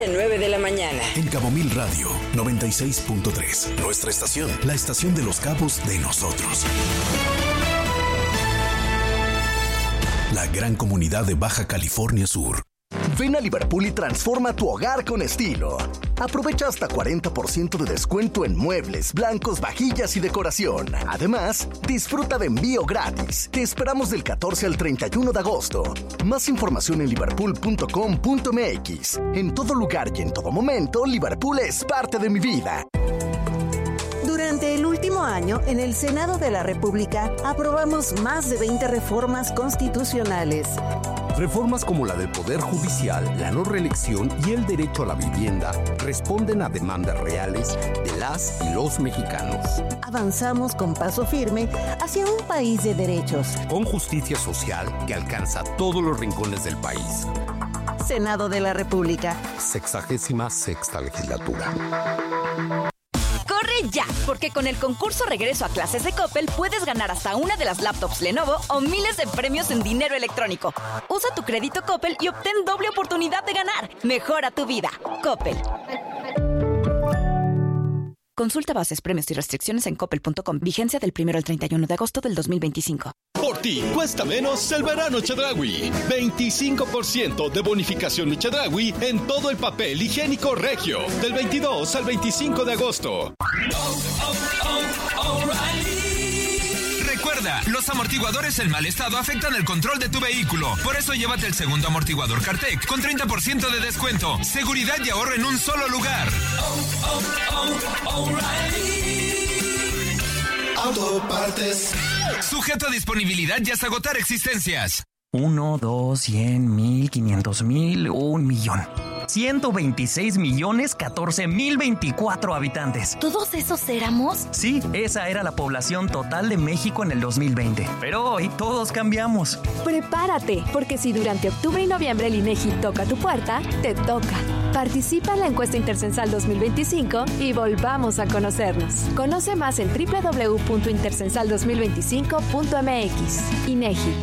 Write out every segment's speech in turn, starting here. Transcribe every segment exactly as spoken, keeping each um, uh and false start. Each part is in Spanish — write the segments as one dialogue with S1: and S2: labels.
S1: nueve de la mañana.
S2: En Cabo Mil Radio noventa y seis punto tres. Nuestra estación, la estación de los cabos de nosotros. La gran comunidad de Baja California Sur.
S3: Ven a Liverpool y transforma tu hogar con estilo. Aprovecha hasta cuarenta por ciento de descuento en muebles, blancos, vajillas y decoración. Además, disfruta de envío gratis. Te esperamos del catorce al treinta y uno de agosto. Más información en liverpool punto com punto m x. En todo lugar y en todo momento, Liverpool es parte de mi vida.
S4: Durante el último año, en el Senado de la República, aprobamos más de veinte reformas constitucionales.
S5: Reformas como la del Poder Judicial, la no reelección y el derecho a la vivienda responden a demandas reales de las y los mexicanos.
S4: Avanzamos con paso firme hacia un país de derechos.
S5: Con justicia social que alcanza todos los rincones del país.
S4: Senado de la República.
S5: Sexagésima sexta legislatura.
S6: ¡Corre ya! Porque con el concurso Regreso a Clases de Coppel puedes ganar hasta una de las laptops Lenovo o miles de premios en dinero electrónico. Usa tu crédito Coppel y obtén doble oportunidad de ganar. Mejora tu vida. Coppel. Consulta bases, premios y restricciones en coppel punto com. Vigencia del primero al treinta y uno de agosto del dos mil veinticinco.
S7: Por ti, cuesta menos el verano Chedraui. veinticinco por ciento de bonificación Chedraui en todo el papel higiénico Regio. Del veintidós al veinticinco de agosto.
S8: Recuerda, los amortiguadores en mal estado afectan el control de tu vehículo. Por eso llévate el segundo amortiguador Cartec con treinta por ciento de descuento. Seguridad y ahorro en un solo lugar.
S7: Autopartes.
S8: Sujeto a disponibilidad y hasta agotar existencias.
S9: Uno, dos, cien, mil, quinientos mil, un millón. ciento veintiséis millones, catorce mil veinticuatro habitantes.
S6: ¿Todos esos éramos?
S9: Sí, esa era la población total de México en el dos mil veinte. Pero hoy todos cambiamos.
S10: Prepárate, porque si durante octubre y noviembre el INEGI toca tu puerta, te toca. Participa en la encuesta Intercensal dos mil veinticinco y volvamos a conocernos. Conoce más en doble u doble u doble u punto intercensal dos mil veinticinco punto m x. INEGI.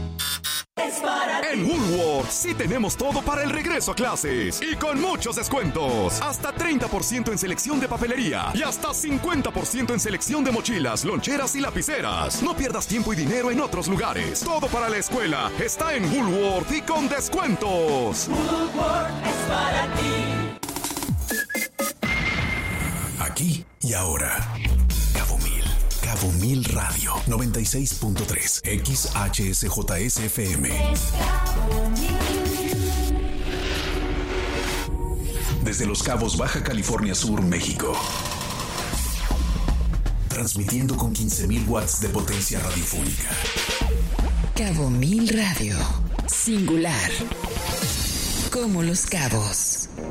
S11: En Woolworths sí tenemos todo para el regreso a clases y con muchos descuentos. Hasta treinta por ciento en selección de papelería y hasta cincuenta por ciento en selección de mochilas, loncheras y lapiceras. No pierdas tiempo y dinero en otros lugares. Todo para la escuela está en Woolworths y con descuentos.
S12: Woolworths es para ti.
S2: Aquí y ahora. Cabo Mil. Cabo Mil Radio noventa y seis punto tres X H S J S F M. Desde Los Cabos, Baja California Sur, México. Transmitiendo con quince mil watts de potencia radiofónica.
S13: Cabo Mil Radio. Singular. Como Los Cabos.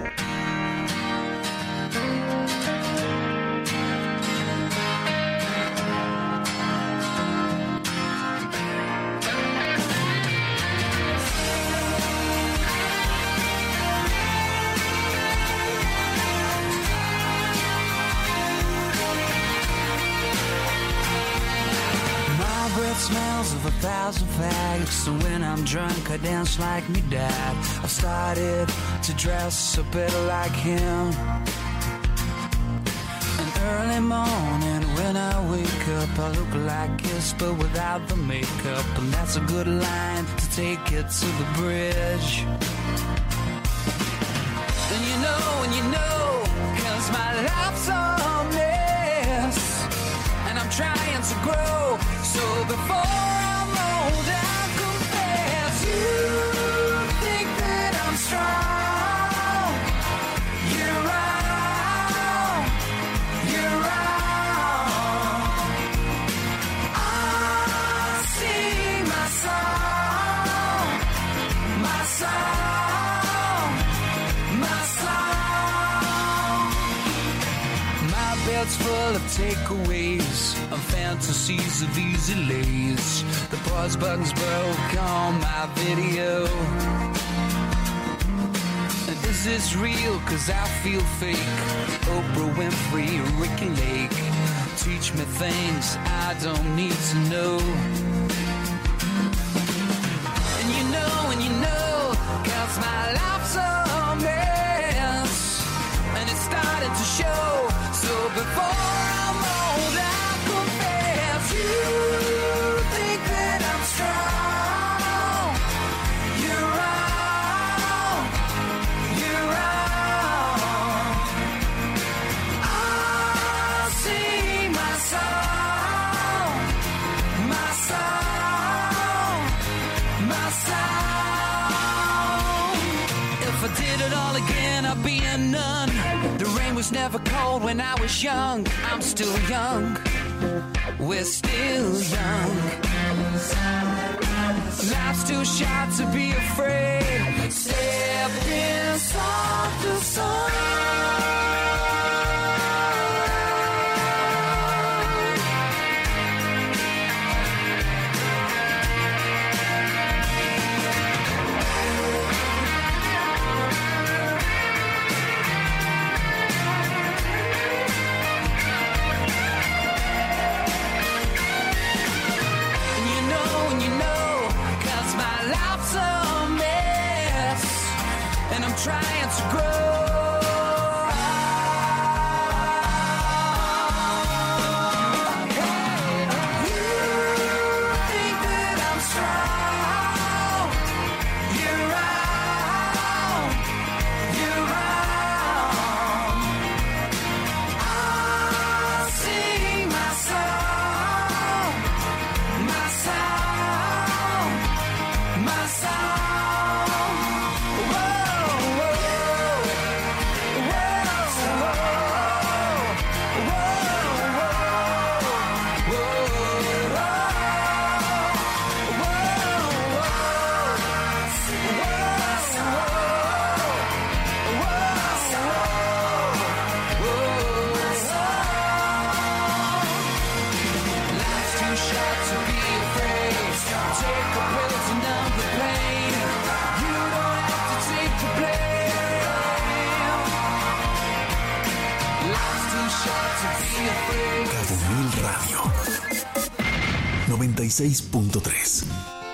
S14: Smells of a thousand fags. So when I'm drunk I dance like me dad. I've started to dress a bit like him. An early morning when I wake up I look like this but without the makeup. And that's a good line to take it to the bridge. And you know and you know, cause my life's a mess and I'm trying to grow. So before I'm old, I confess, you think that I'm strong. You're wrong, you're wrong. I sing my song, my song, my song. My bed's full of takeaways, of fantasies of easy lays. The pause button's broke on my video. And is this real? Cause I feel fake. Oprah Winfrey, Ricky Lake. Teach me things I don't need to know. And you know, and you know, cause my life's a mess gonna be a nun. The rain was never cold when I was young. I'm still young. We're still young. Life's too short to be afraid. Step inside the sun. Trying to grow.
S2: Cabo Mil Radio noventa y seis punto tres.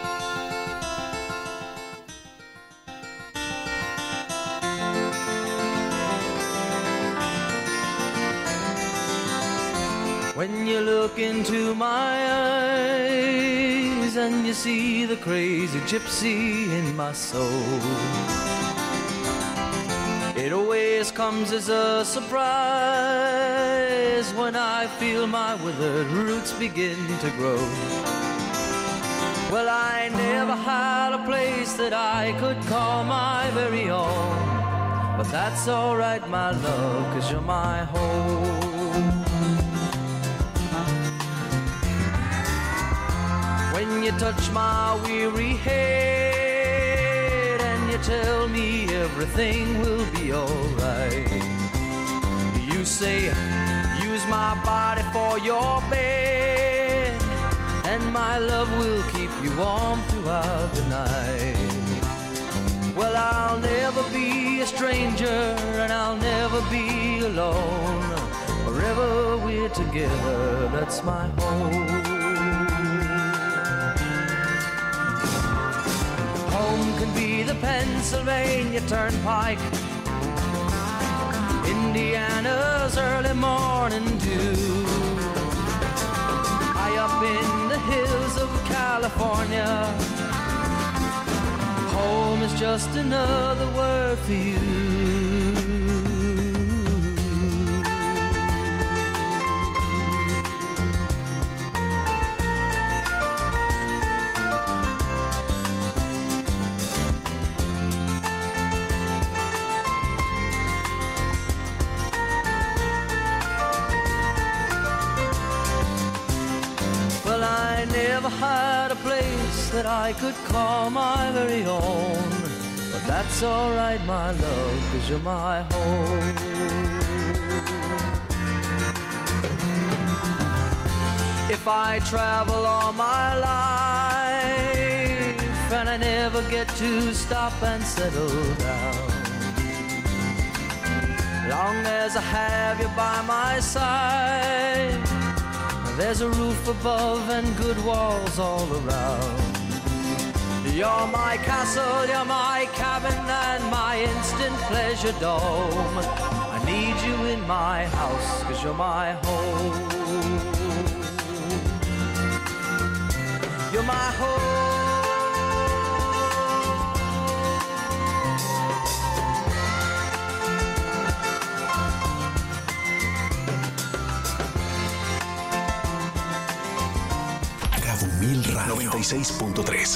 S1: When you look into my eyes and you see the crazy gypsy in my soul, it always comes as a surprise when I feel my withered roots begin to grow. Well, I never had a place that I could call my very own, but that's alright, my love, 'cause you're my home. When you touch my weary head and you tell me everything will be alright, you say, use my body for your bed, and my love will keep you warm throughout the night. Well, I'll never be a stranger and I'll never be alone. Wherever we're together, that's my home. Home can be the Pennsylvania Turnpike, Indiana's early morning dew, high up in the hills of California. Home is just another word for you. Had a place that I could call my very own, but that's alright, my love, 'cause you're my home. If I travel all my life and I never get to stop and settle down, long as I have you by my side, there's a roof above and good walls all around. You're my castle, you're my cabin and my instant pleasure dome. I need you in my house 'cause you're my home. You're my home.
S2: Mil Radio noventa y seis punto tres.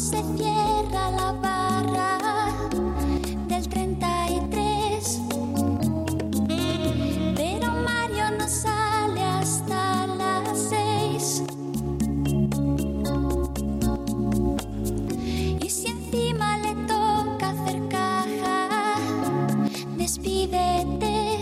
S15: se cierra la barra del treinta y tres, pero Mario no sale hasta las seis. Y si encima le toca hacer caja, despídete.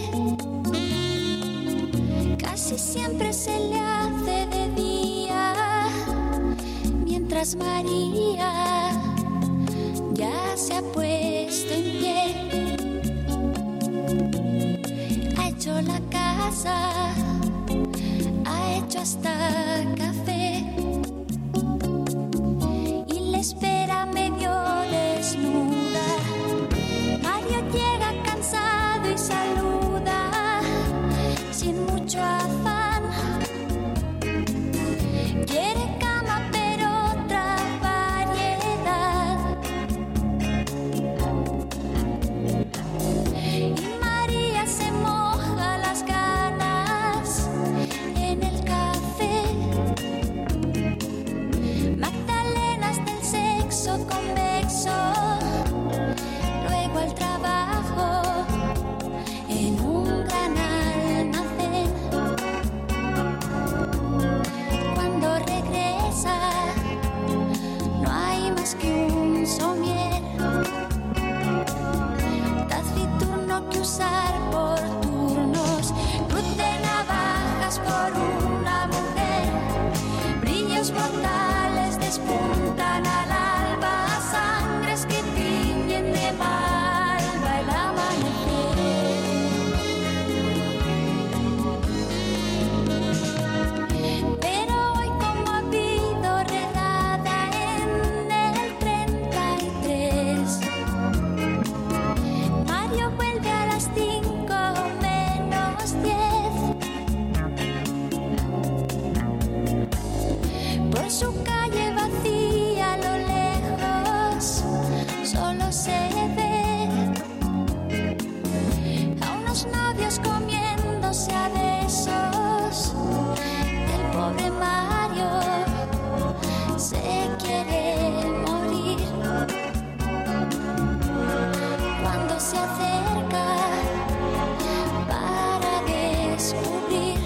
S15: Casi siempre se le hace de día, mientras María ya se ha puesto en pie. Ha hecho la casa, ha hecho hasta café y le espera medio desnuda. Mario llega cansado y saluda sin mucho afán. Quiere cama pero otra variedad. Y María se moja las ganas en el café. Magdalenas del sexo convexo, luego al trabajo en un gran almacén. Cuando regresa no hay más que un somier, taciturno que usar por turnos, cruz de navajas por una mujer, brillos brutales despuntan al alba, sangres que tiñen de malva el amanecer. Pero hoy como ha habido redada en el treinta y tres, Mario vuelve a las cinco menos diez. Por su calle vacía a lo lejos solo se ve a unos novios comiéndose a besos. El pobre Mario se quiere morir cuando se acerca para descubrir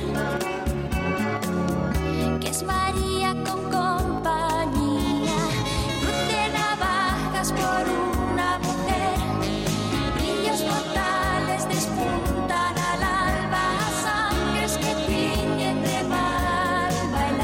S15: que es María con compañía, cruz de navajas por una mujer, brillos mortales despuntan al alba, sangres que tiñen de malva el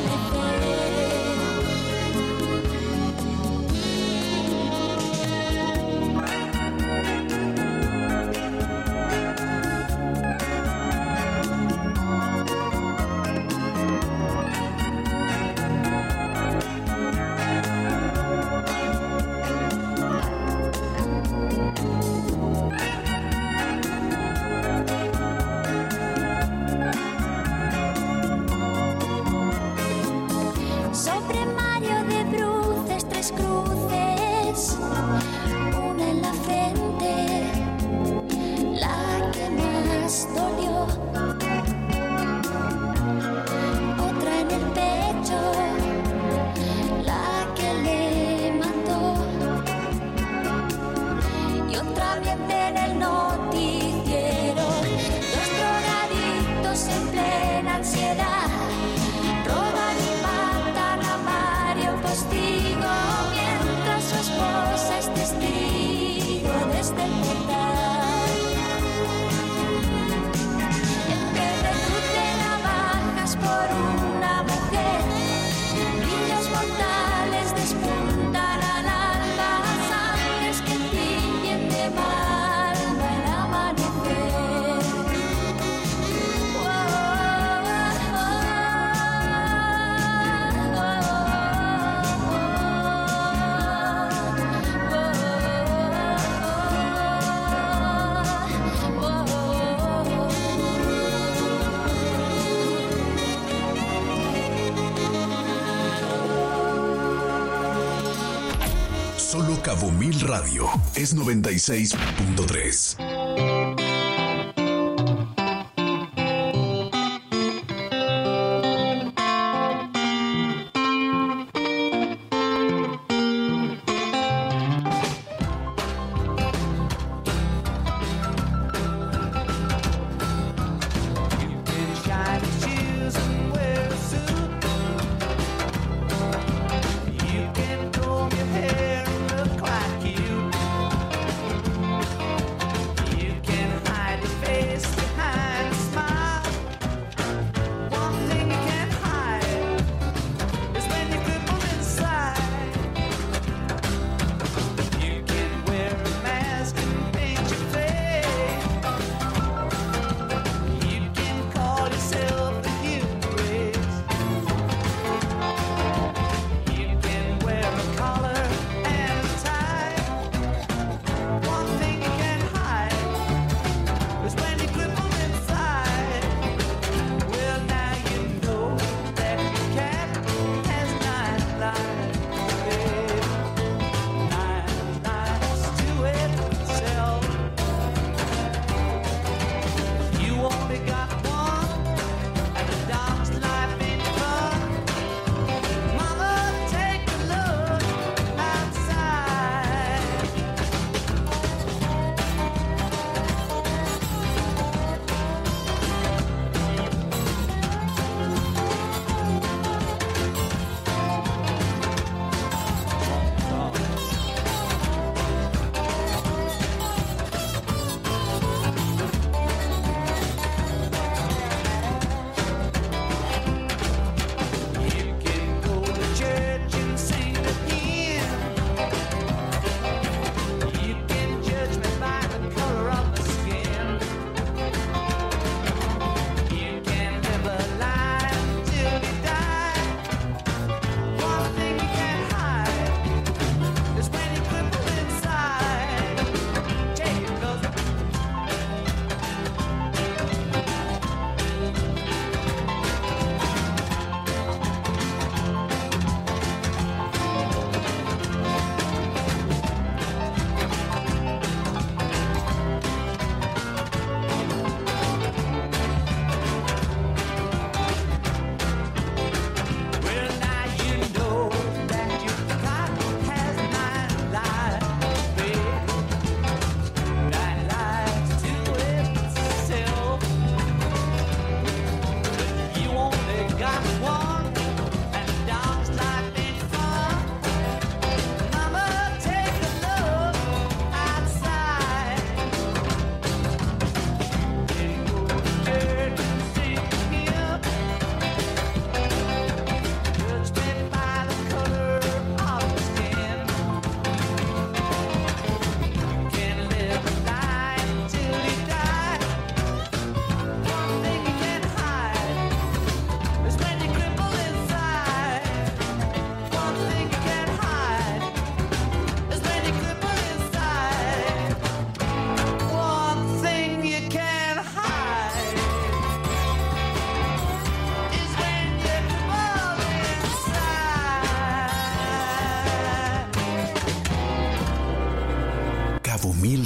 S15: sobre Mario de bruces, tres cruces, una en la frente, la que más dolió, otra en el pecho, la que le mató, y otra bien en el noticiero, dos drogadictos en plena ansiedad, roban y matan a Mario Postigo, mientras su esposa es testigo desde el portal. En vez de cruz de navajas por una mujer, brillos mortales despuntan al alba, sangres que tiñen de malva el amanecer. Oh, oh,
S2: Solo Cabo Mil Radio es noventa y seis punto tres.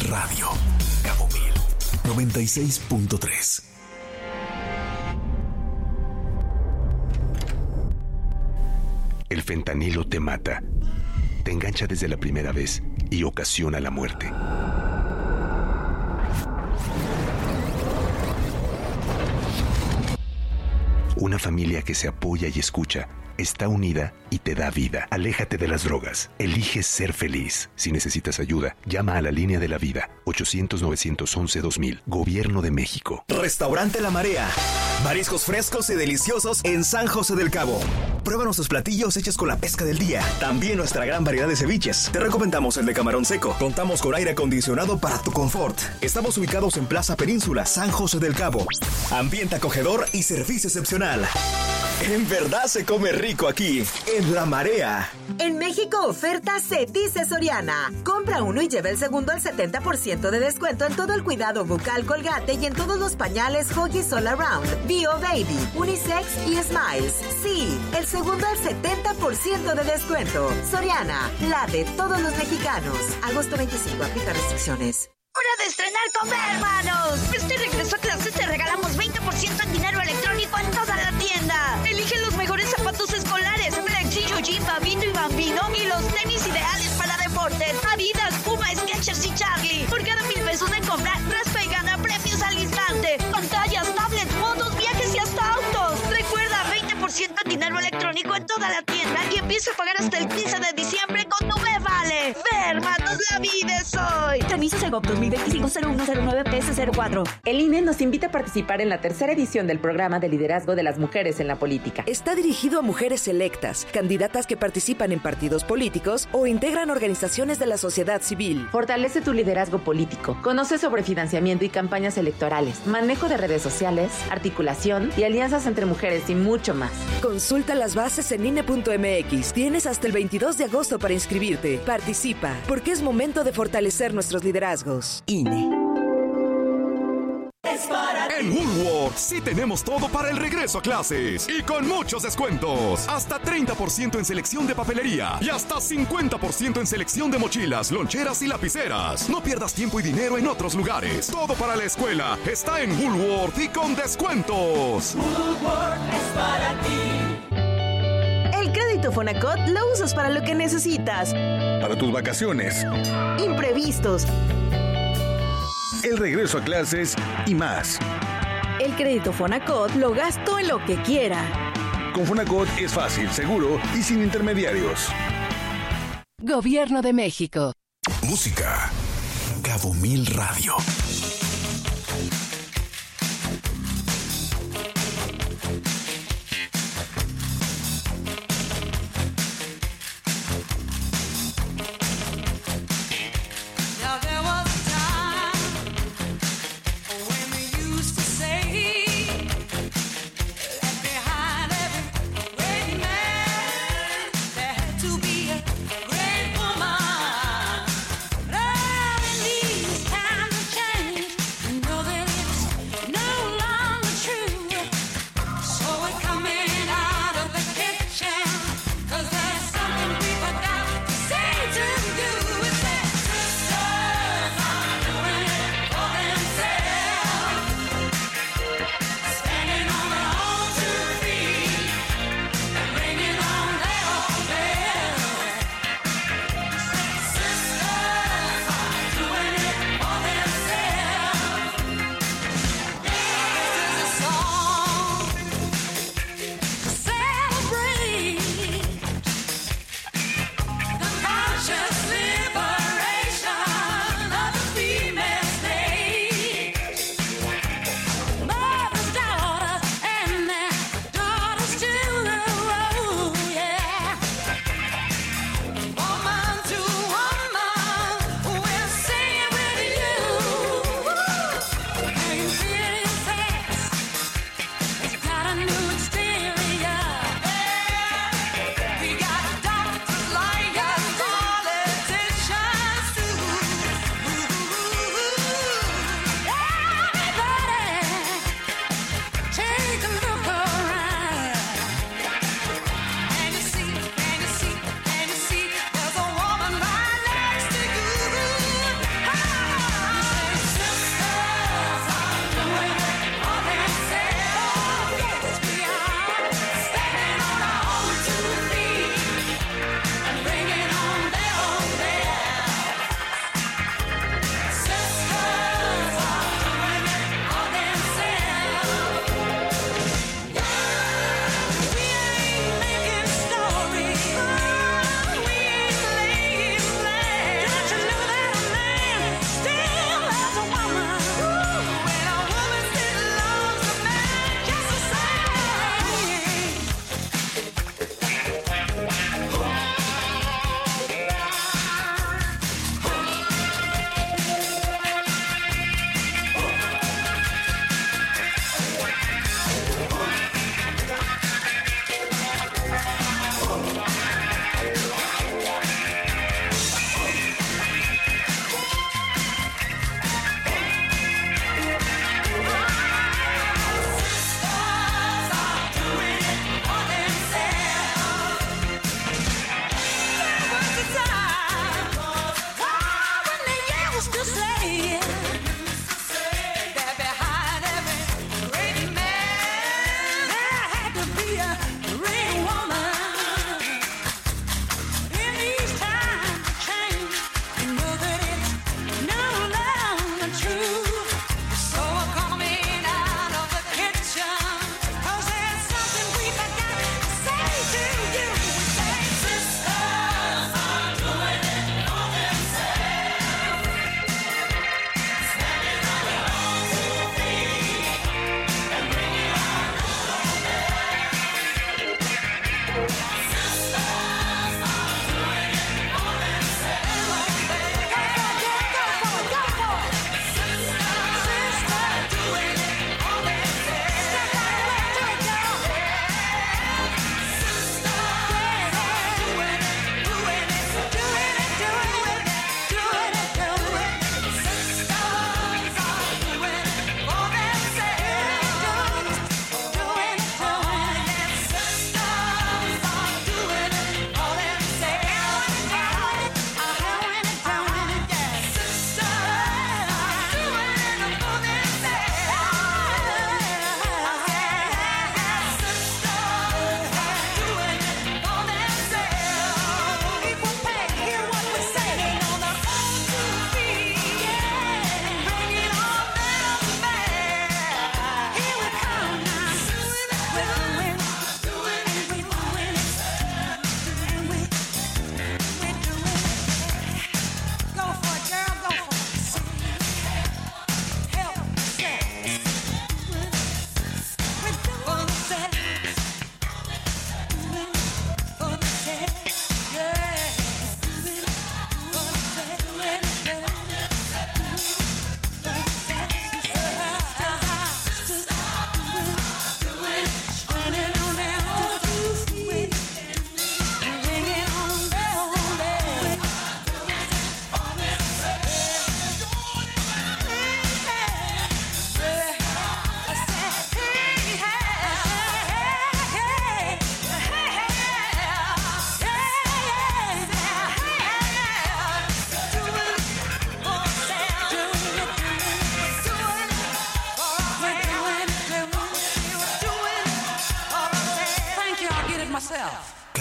S2: Radio. Cabo Mil noventa y seis punto tres.
S16: El fentanilo te mata, te engancha desde la primera vez y ocasiona la muerte. Una familia que se apoya y escucha está unida y te da vida. Aléjate de las drogas. Elige ser feliz. Si necesitas ayuda, llama a la línea de la vida. ochocientos, novecientos once, dos mil. Gobierno de México.
S17: Restaurante La Marea. Mariscos frescos y deliciosos en San José del Cabo. Prueba nuestros platillos hechos con la pesca del día. También nuestra gran variedad de ceviches. Te recomendamos el de camarón seco. Contamos con aire acondicionado para tu confort. Estamos ubicados en Plaza Península, San José del Cabo. Ambiente acogedor y servicio excepcional. En verdad se come rico aquí, en La Marea.
S18: En México, oferta Cetice Soriana. Compra uno y lleva el segundo al setenta por ciento de descuento en todo el cuidado bucal Colgate y en todos los pañales Huggies All Around, Bio Baby, Unisex y Smiles. Sí, el segundo al setenta por ciento de descuento. Soriana, la de todos los mexicanos. Agosto veinticinco, aplica restricciones.
S19: ¡Hora de estrenar con Ver, hermanos! Este regreso a clases te regalamos veinte por ciento en dinero electrónico en toda la tienda. Elige los mejores zapatos escolares, Flexi, Yoji, Babino y Bambino, y los tenis ideales para deportes, Adidas, Puma, Skechers y Charlie. Por cada mil pesos de compra, raspa y gana premios al instante. Pantallas, tablets, motos, viajes y hasta autos. Recuerda, veinte por ciento en dinero electrónico en toda la tienda y empieza a pagar hasta el quince de diciembre con tu Ve Vale. Ve, hermanos, la vida es hoy.
S20: Permiso Segov dos mil veinticinco cero uno cero nueve P S cero cuatro.
S21: El I N E nos invita a participar en la tercera edición del programa de liderazgo de las mujeres en la política.
S22: Está dirigido a mujeres electas, candidatas que participan en partidos políticos o integran organizaciones de la sociedad civil.
S21: Fortalece tu liderazgo político. Conoce sobre financiamiento y campañas electorales, manejo de redes sociales, articulación y alianzas entre mujeres y mucho más.
S22: Consulta las bases en I N E punto M X. Tienes hasta el veintidós de agosto para inscribirte. Participa, porque es momento de fortalecer nuestros liderazgos. I N E.
S11: En Woolworth sí tenemos todo para el regreso a clases y con muchos descuentos. Hasta treinta por ciento en selección de papelería y hasta cincuenta por ciento en selección de mochilas, loncheras y lapiceras. No pierdas tiempo y dinero en otros lugares. Todo para la escuela está en Woolworth y con descuentos.
S12: Woolworth es para ti.
S4: El crédito Fonacot lo usas para lo que necesitas.
S23: Para tus vacaciones.
S4: Imprevistos.
S23: El regreso a clases y más.
S4: El crédito Fonacot lo gasto en lo que quiera.
S23: Con Fonacot es fácil, seguro y sin intermediarios.
S10: Gobierno de México.
S2: Música. Cabo Mil Radio.
S12: Love in these times of change.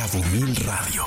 S2: Cabo Mil Radio.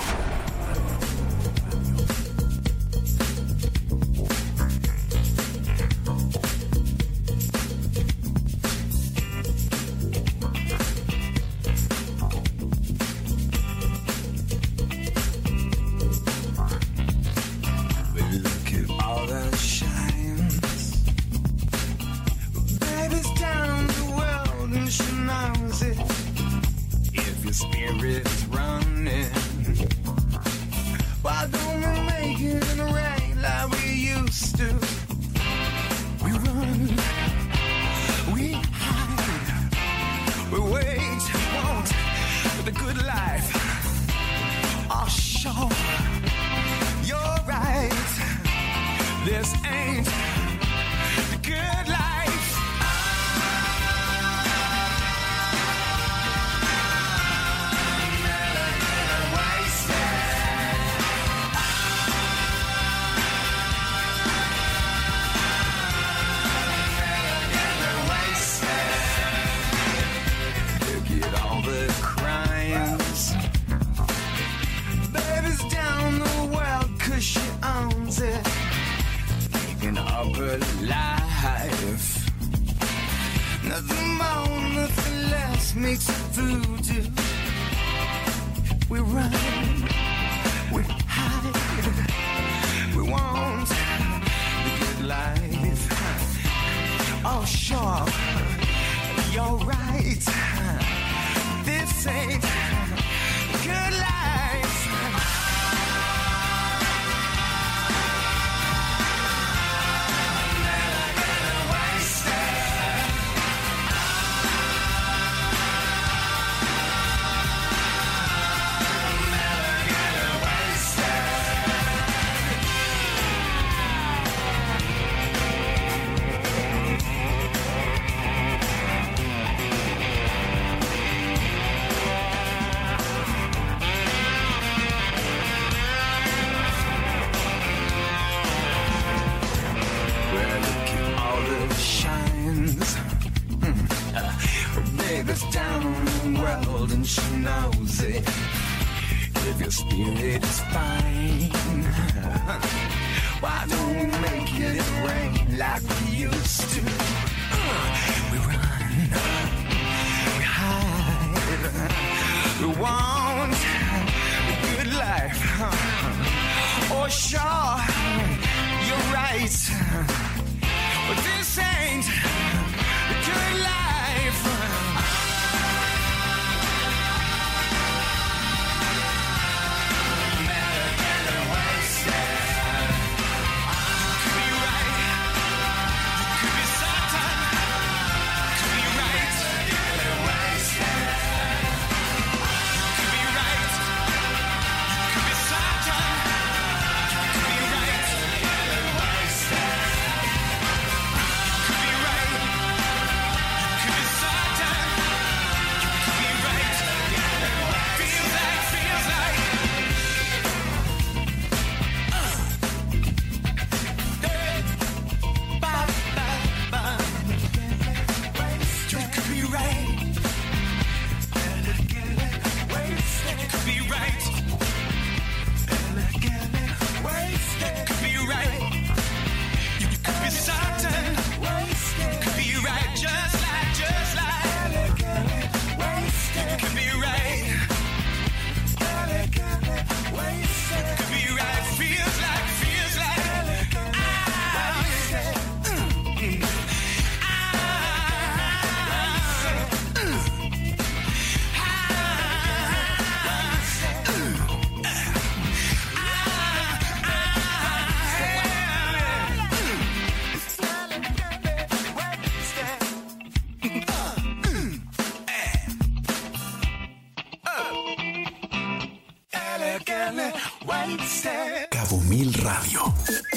S2: Cabo Mil Radio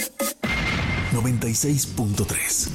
S2: noventa y seis punto tres.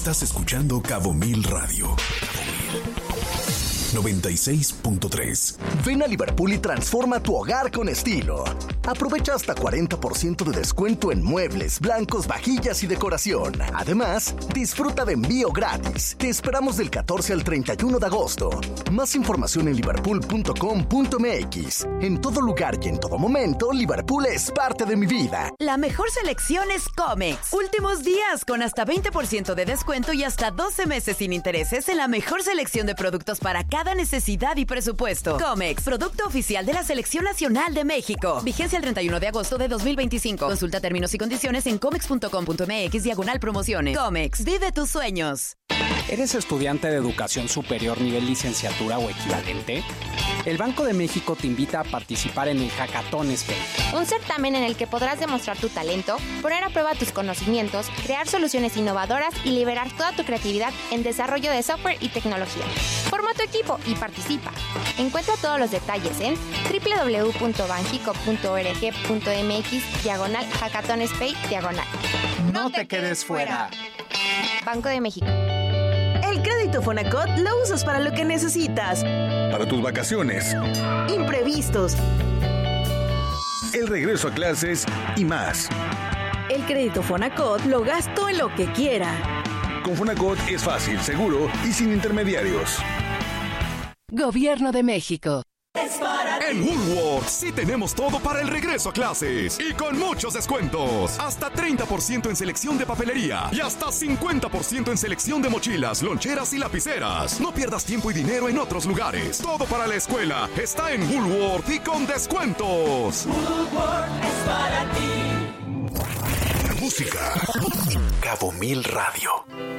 S2: Estás escuchando Cabo Mil Radio. noventa y seis punto tres.
S3: Ven a Liverpool y transforma tu hogar con estilo. Aprovecha hasta cuarenta por ciento de descuento en muebles, blancos, vajillas y decoración. Además, disfruta de envío gratis. Te esperamos del catorce al treinta y uno de agosto. Más información en liverpool punto com punto m x. En todo lugar y en todo momento, Liverpool es parte de mi vida.
S5: La mejor selección es Comex. Últimos días con hasta veinte por ciento de descuento y hasta doce meses sin intereses en la mejor selección de productos para cada necesidad y presupuesto. Comex, producto oficial de la Selección Nacional de México. Vigencia el treinta y uno de agosto de dos mil veinticinco. Consulta términos y condiciones en comex punto com punto m x diagonal promociones. Comex, vive tus sueños.
S7: ¿Eres estudiante de educación superior nivel licenciatura o equivalente? El Banco de México te invita a participar en el Hackathon Spain.
S24: Un certamen en el que podrás demostrar tu talento, poner a prueba tus conocimientos, crear soluciones innovadoras y liberar toda tu creatividad en desarrollo de software y tecnología. Forma tu equipo y participa. Encuentra todos los detalles en doble u doble u doble u punto banjico punto org punto m x diagonal Hackathon Spain diagonal.
S7: No te quedes fuera.
S24: Banco de México.
S4: El crédito Fonacot lo usas para lo que necesitas.
S23: Para tus vacaciones,
S4: imprevistos,
S23: el regreso a clases y más.
S4: El crédito Fonacot lo gasto en lo que quiera.
S23: Con Fonacot es fácil, seguro y sin intermediarios.
S22: Gobierno de México.
S11: En Woolworth sí tenemos todo para el regreso a clases y con muchos descuentos. Hasta treinta por ciento en selección de papelería y hasta cincuenta por ciento en selección de mochilas, loncheras y lapiceras. No pierdas tiempo y dinero en otros lugares. Todo para la escuela está en Woolworth y con descuentos.
S12: Woolworth es para ti.
S2: Música. Cabo Mil Radio.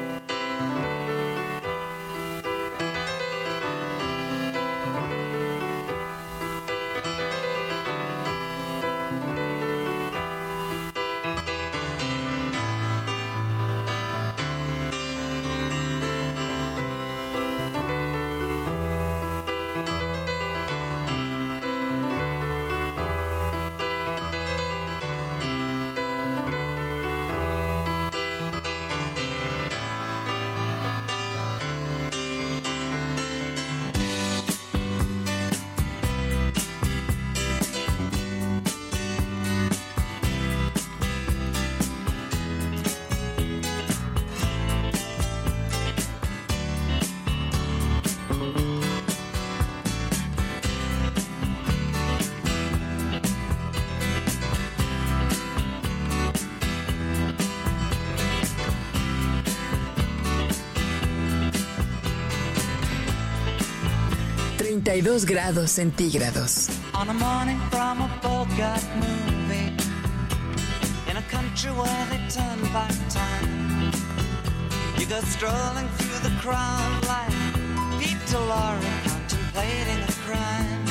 S13: treinta y dos grados centígrados.
S1: On a morning from a Bogart movie, in a country where they turn back time, you go strolling through the crowd like Peter Lorre contemplating a crime.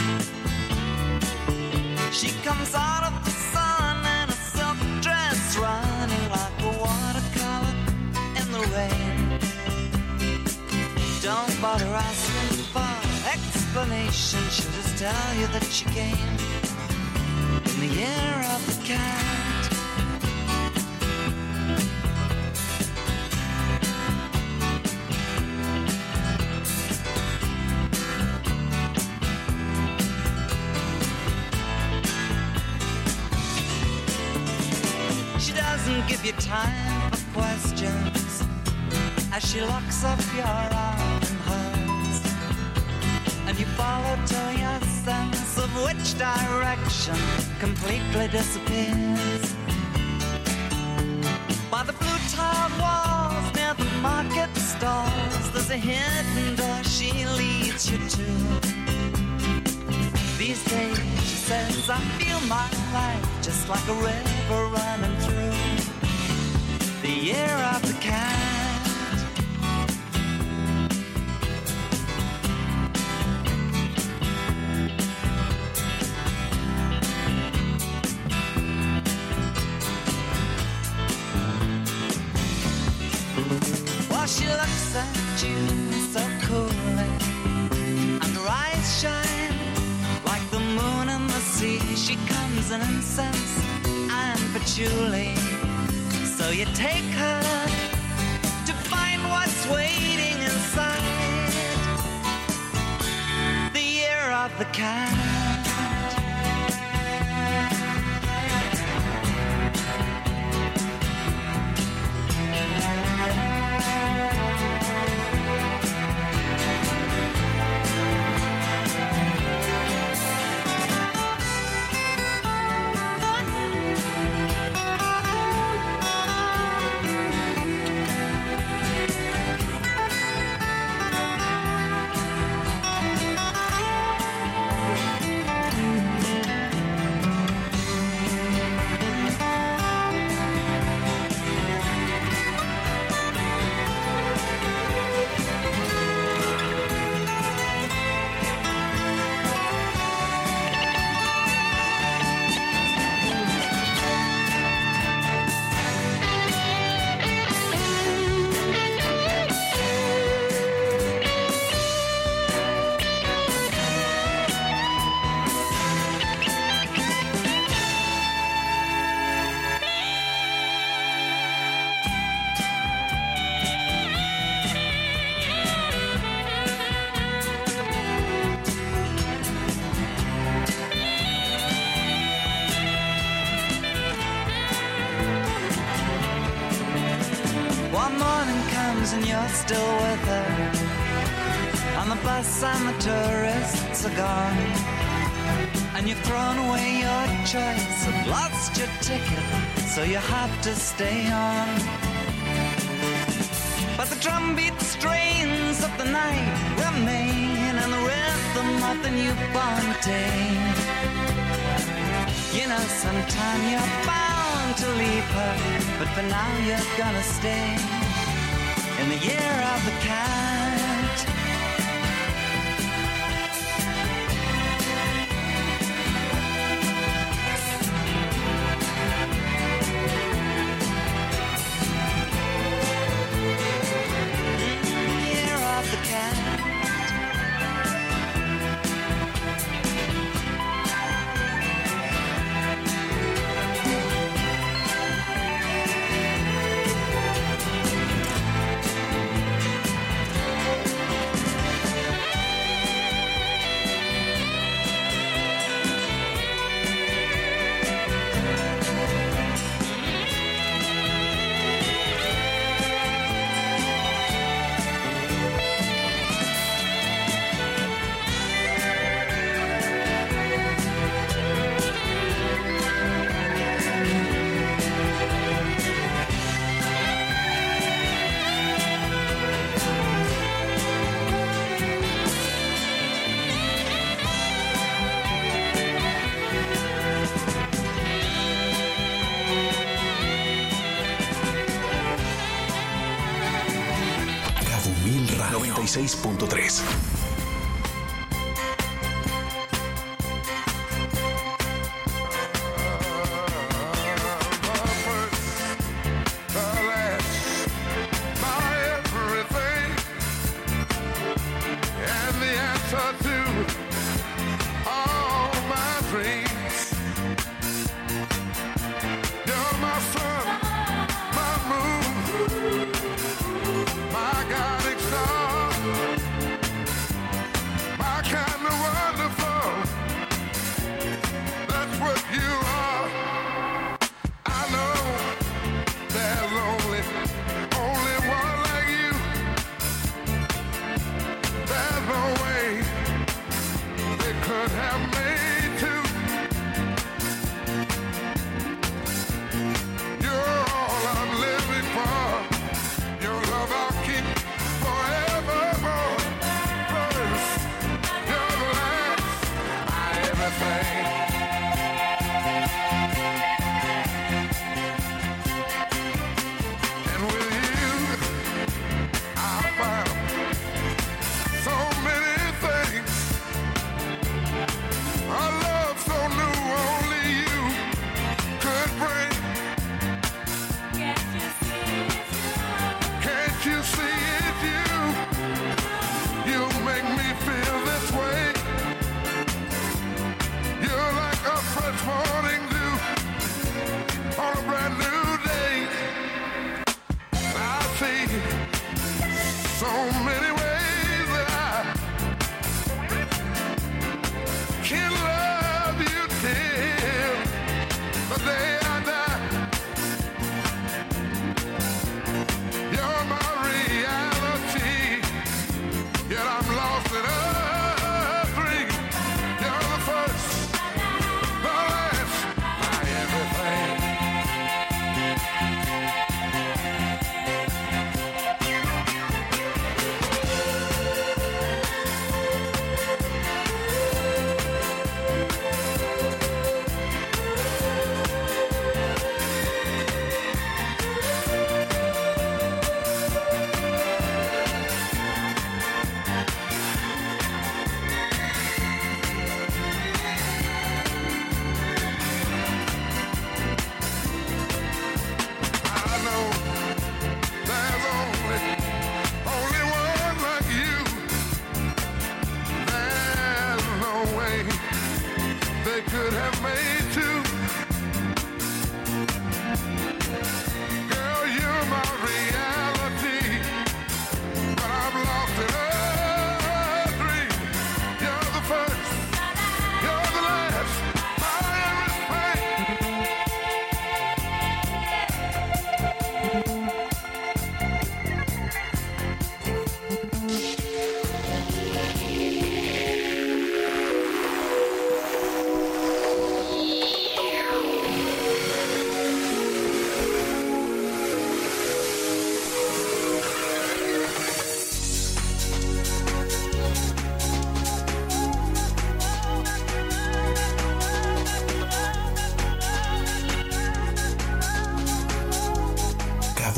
S1: She comes out of the sun in a silk dress, running like a watercolor in the rain. Don't bother asking for explanation, she'll just tell you that she came in the year of the cat. She doesn't give you time for questions as she locks up your arm in hers, and you follow till your sense of which direction completely disappears. By the blue tiled walls near the market stalls, there's a hidden door she leads you to. These days, she says, I feel my life just like a river running through the year of the cat. She looks at you so coolly, and her eyes shine like the moon and the sea. She comes in incense and patchouli, so you take her to find what the cat. And you're still with her on the bus and the tourists are gone, and you've thrown away your choice and lost your ticket, so you have to stay on. But the drumbeat strains of the night remain, and the rhythm of the newborn day. You know sometime you're bound to leave her, but for now you're gonna stay in the year of the cat. Year of the cat.
S2: noventa y seis punto tres.
S6: My guiding star.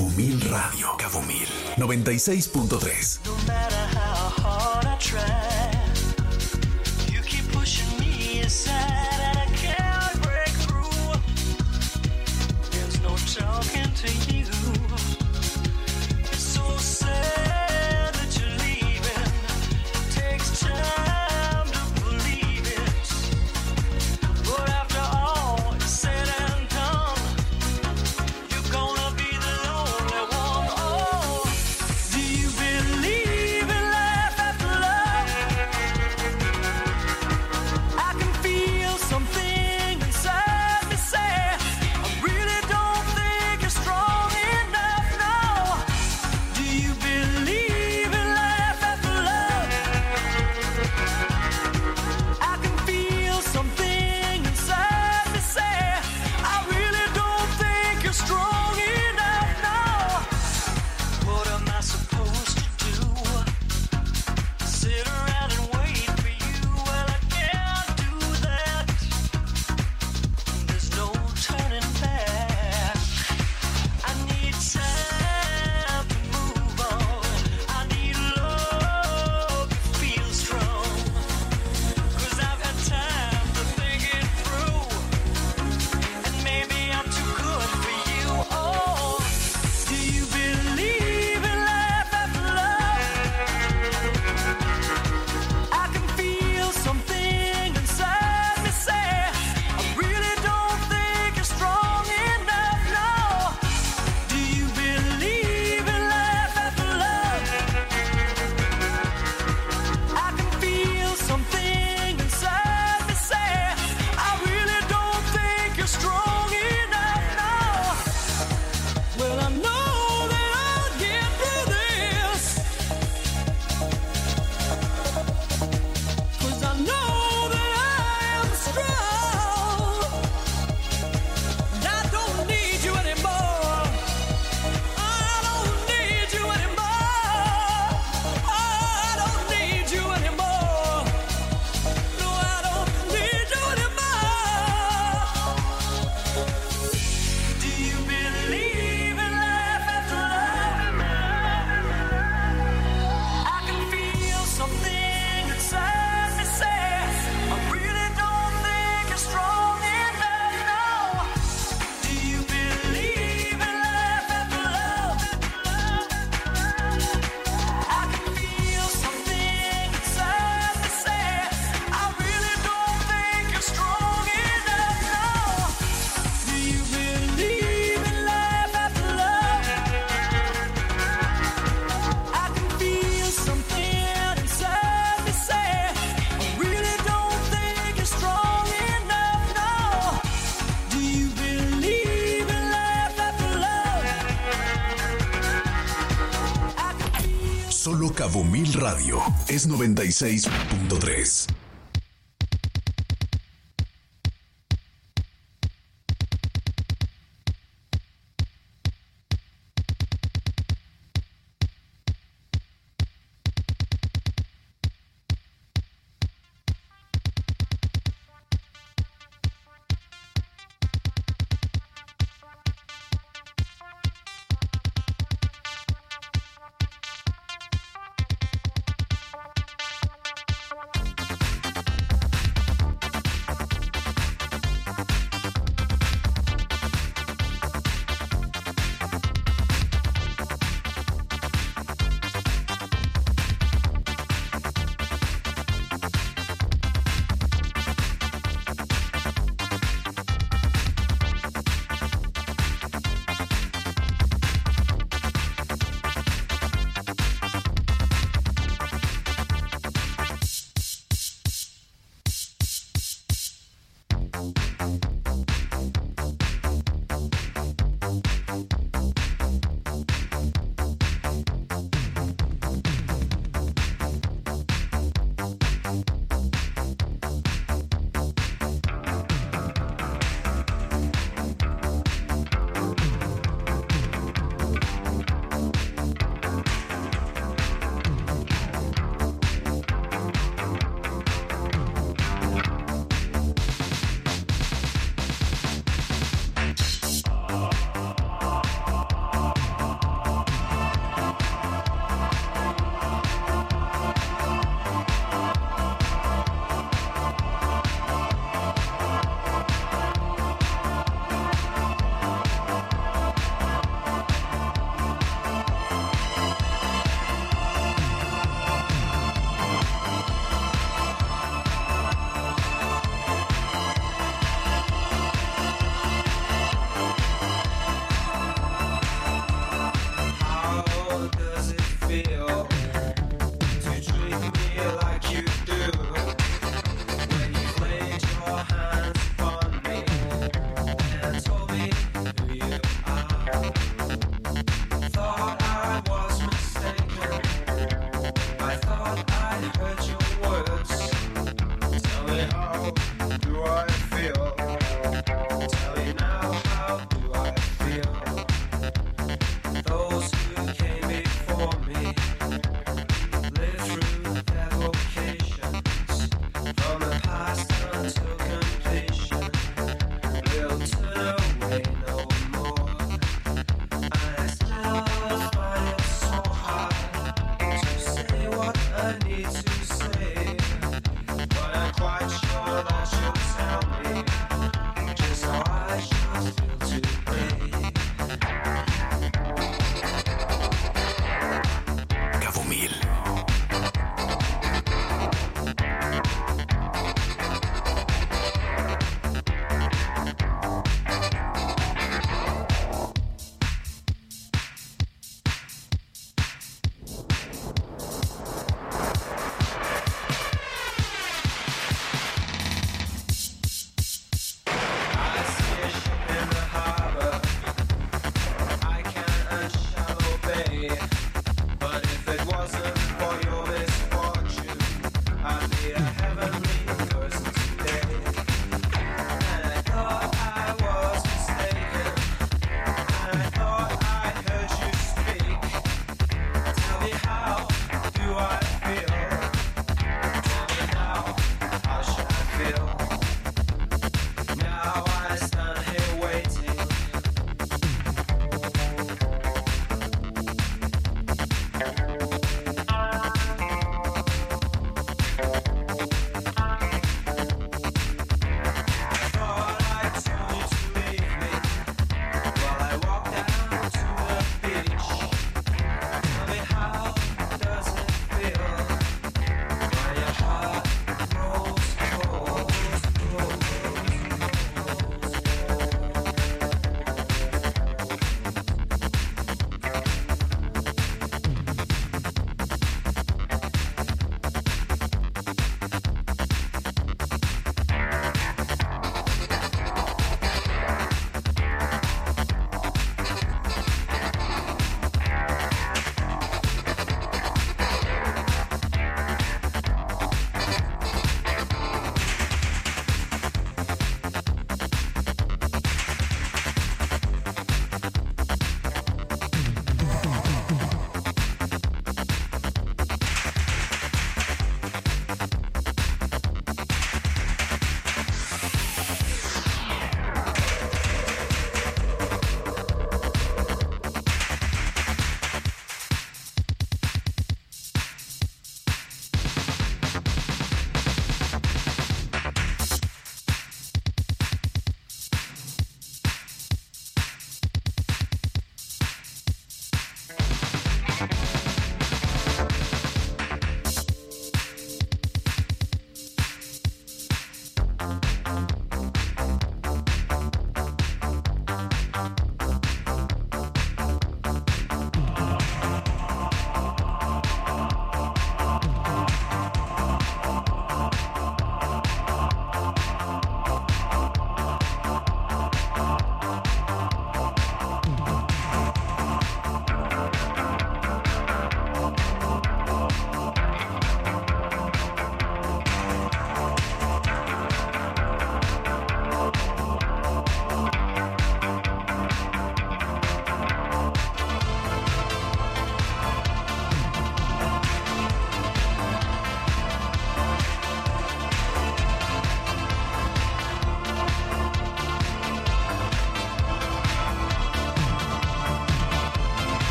S2: Cabo Mil Radio. Cabo Mil noventa y seis punto tres.
S12: No matter how hard I try, you keep pushing me aside and I can't break through. There's no talking to you. It's so sad that you're leaving. It takes time to believe it. But after all is said and done, you're gonna be the lonely one. Oh, do you believe in life after love? I can feel something inside me say, I really don't think you're strong enough now. Do you believe in life after love? I can feel something inside me say, I really don't think you're strong enough now. What am I supposed to do? Sit around and wait for you? Well, I can't do that. There's no turning back. I need time to move on. I need love to feel strong. Cause I've had time to think it through. And maybe I'm too good for you. Oh, do you believe in life after love? I can feel something inside me say, I really don't think you're strong enough now. Do you believe in life after love? I can feel something inside me say, I really don't think you're strong enough now. Well, I know that I'll get through this, 'cause I know that I am strong. And I don't need you anymore. I don't need you anymore. I don't need you anymore. No, I don't need you anymore. Do you believe in life after love? I can feel something inside me say, I really don't think you're strong enough now. Do you believe in life after love? I can feel something inside me say, I really don't think you're strong enough now. Do you believe in life after love? I can feel something inside me say, I really don't think you're strong enough now. Do you believe in life after love? I can feel
S2: Solo Cabo Mil Radio es noventa y seis punto tres.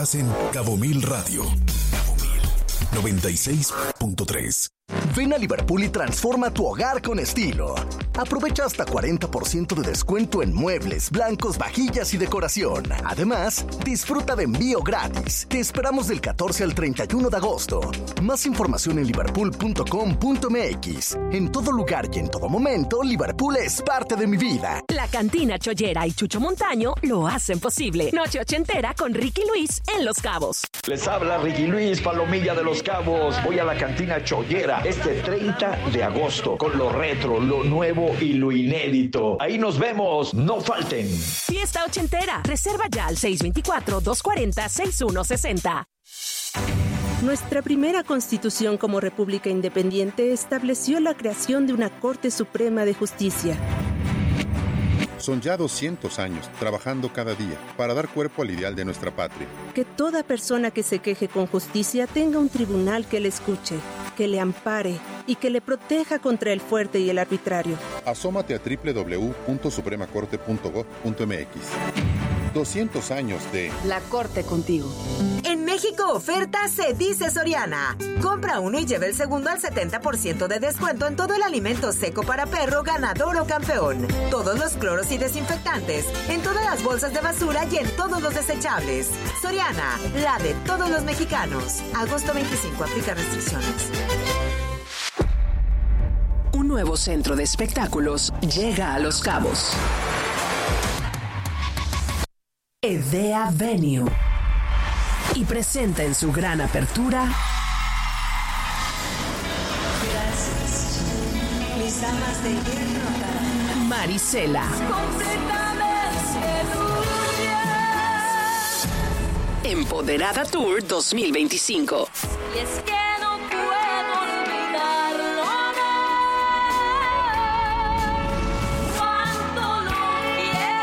S2: Estás en Cabo Mil Radio. Cabo Mil noventa y seis punto tres.
S3: Ven a Liverpool y transforma tu hogar con estilo. Aprovecha hasta cuarenta por ciento de descuento en muebles, blancos, vajillas y decoración. Además, disfruta de envío gratis. Te esperamos del catorce al treinta y uno de agosto. Más información en liverpool punto com punto m x. En todo lugar y en todo momento, Liverpool es parte de mi vida.
S6: La Cantina Chollera y Chucho Montaño lo hacen posible. Noche ochentera con Ricky Luis en Los Cabos.
S8: Les habla Ricky Luis, Palomilla de Los Cabos. Voy a la Cantina Chollera este treinta de agosto con lo retro, lo nuevo y lo inédito. Ahí nos vemos, no falten.
S6: Fiesta ochentera. Reserva ya al seis dos cuatro, dos cuatro cero, seis uno seis cero.
S9: Nuestra primera constitución como república independiente estableció la creación de una Corte Suprema de Justicia.
S14: Son ya doscientos años trabajando cada día para dar cuerpo al ideal de nuestra patria.
S9: Que toda persona que se queje con justicia tenga un tribunal que le escuche, que le ampare y que le proteja contra el fuerte y el arbitrario.
S14: Asómate a doble u doble u doble u punto suprema corte punto gob punto m x. doscientos años de
S4: La Corte contigo.
S18: En México oferta se dice Soriana. Compra uno y lleva el segundo al setenta por ciento de descuento en todo el alimento seco para perro ganador o campeón. Todos los cloros y desinfectantes, en todas las bolsas de basura y en todos los desechables. Soriana, la de todos los mexicanos. Agosto veinticinco, aplica restricciones.
S6: Un nuevo centro de espectáculos llega a Los Cabos. Edea Venue. Y presenta en su gran apertura
S12: Gracias, mis damas de hierro.
S6: Marisela. Empoderada Tour dos mil veinticinco.
S12: Y es que no puedo olvidarlo, no. Cuánto lo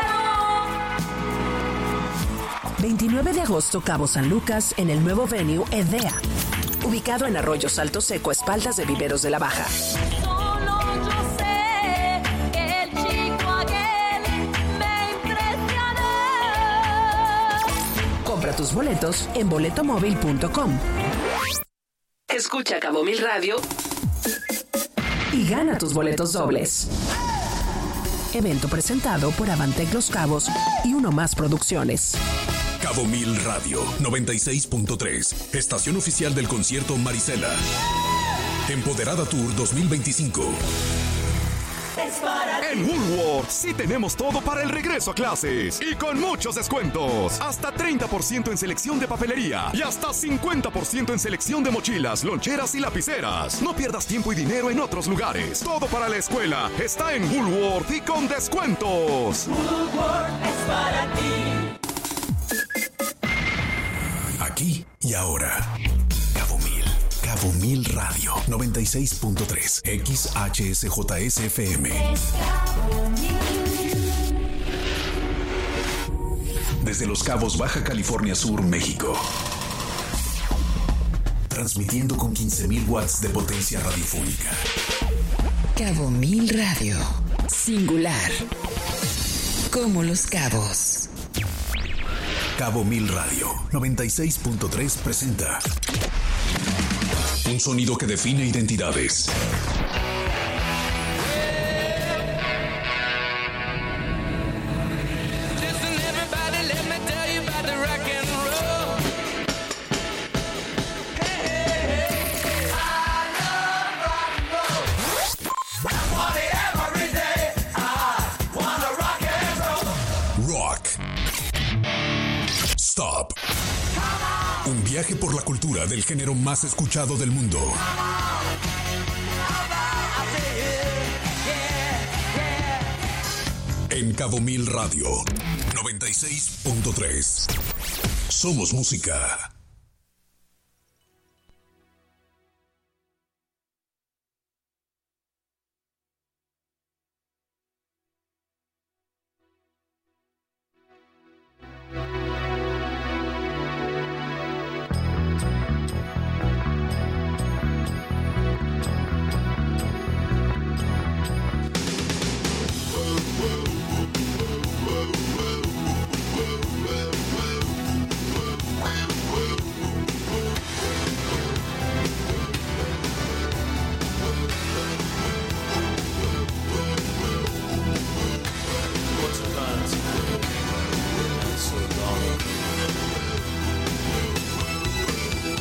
S12: quiero.
S6: veintinueve de agosto, Cabo San Lucas, en el nuevo venue Edea, ubicado en Arroyo Salto Seco, a espaldas de Viveros de la Baja.
S12: Solo yo sé que el chico aquel me impresionó.
S6: Compra tus boletos en boletomóvil punto com. Escucha Cabo Mil Radio y gana tus boletos dobles. Evento presentado por Avantec Los Cabos y Uno Más Producciones.
S2: Cabo Mil Radio noventa y seis punto tres. Estación oficial del concierto Marisela. Empoderada Tour dos mil veinticinco.
S11: En Woolworth sí tenemos todo para el regreso a clases y con muchos descuentos. Hasta treinta por ciento en selección de papelería y hasta cincuenta por ciento en selección de mochilas, loncheras y lapiceras. No pierdas tiempo y dinero en otros lugares. Todo para la escuela está en Woolworth y con descuentos.
S12: Woolworth es para ti.
S2: Aquí y ahora. Cabo Mil. Cabo Mil Radio noventa y seis punto tres. X H S J S F M. Desde Los Cabos, Baja California Sur, México. Transmitiendo con quince mil watts de potencia radiofónica.
S13: Cabo Mil Radio. Singular. Como Los Cabos.
S2: Cabo Mil Radio noventa y seis punto tres presenta un sonido que define identidades. Rock. Stop. Un viaje por la cultura del género más escuchado del mundo. En Cabo Mil Radio noventa y seis punto tres. Somos música.